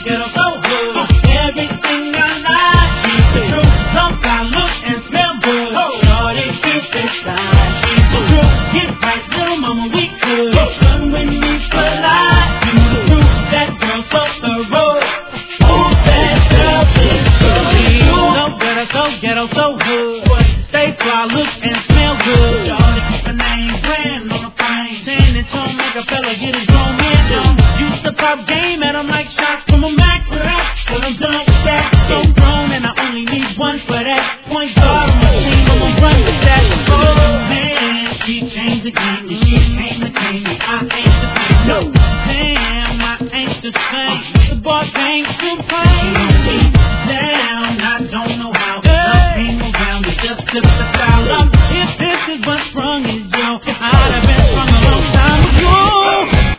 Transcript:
ghetto, so hood. Everything I like, she's the truth. Some guy look and smell good. Shorty, keep it style, she's the truth. Get right, little mama, we good. Run with me for life, you the truth. That girl so thorough. Oh, that girl is good. So better, so ghetto, so hood. Stay fly, look and smell good. Shorty, keep her name brand on the frame. Saying it's on make a fella get his own man. Used to pop game at him like shots from a Mac.